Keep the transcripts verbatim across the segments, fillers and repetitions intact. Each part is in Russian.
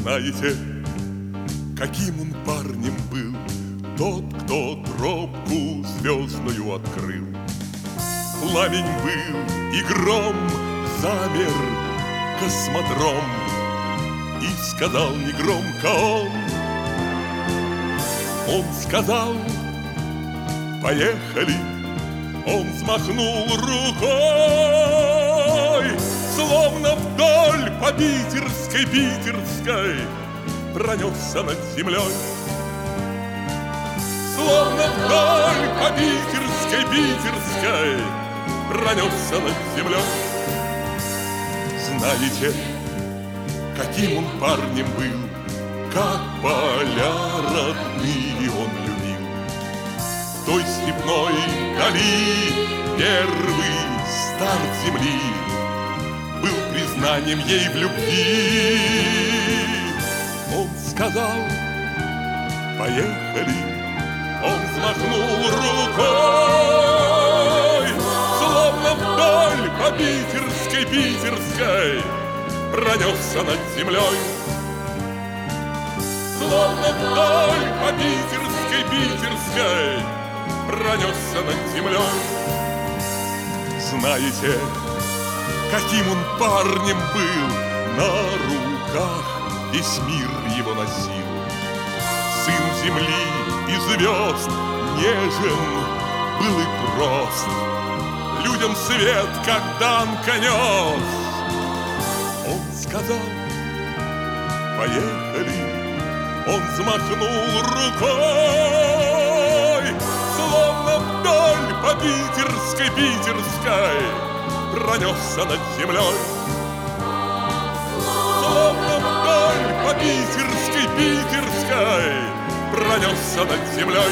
Знаете, каким он парнем был тот, кто тропку звездную открыл? Пламень был и гром, замер космодром, и сказал негромко он, он сказал: поехали. Он взмахнул рукой, словно вдоль по питерской, питерской пронесся над землей. Словно вдоль по питерской, питерской пронесся над землей. Знаете, каким он парнем был, как поля родные он любил. В той степной дали первый старт земли был признанием ей в любви. Он сказал: поехали. Он взмахнул рукой, словно вдоль по питерской, питерской пронесся над землей. Словно вдоль по питерской, питерской пронесся над землей. Знаете, каким он парнем был, на руках весь мир его носил. Сын земли и звезд, нежен был и прост, людям свет как данка нес. Он сказал: поехали. Он взмахнул рукой, словно вдоль по питерской, питерской пронесся над землей. Словно вдоль по питерской, питерской пронесся над землей.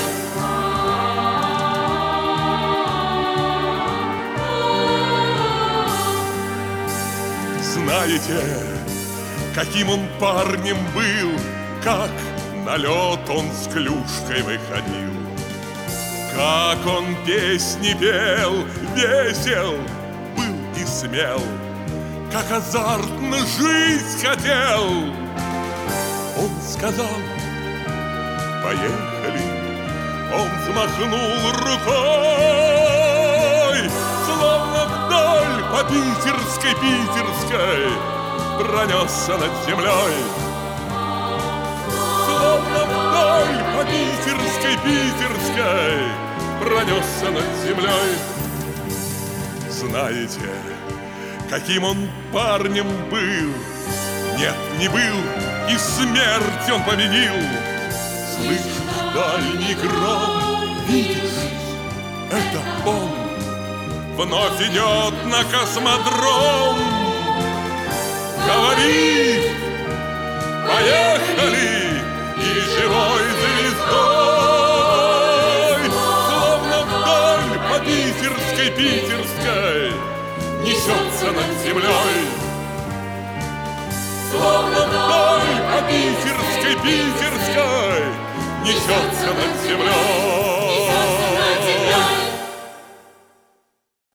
Знаете, каким он парнем был, как на лед он с клюшкой выходил, как он песни пел, весел был и смел, как азартно жизнь хотел. Он сказал: поехали. Он взмахнул рукой, словно вдоль по питерской, питерской пронесся над землей. Словно вдоль по питерской, питерской пронесся над землей. Знаете, каким он парнем был? Нет, не был, и смерть он победил. Слышишь дальний гром, видишь, это он вновь идет на космодром. Говорит: поехали. И живой звездой, словно вдоль по питерской, питерской несется над землей. Словно вдоль по питерской, питерской несется над землей.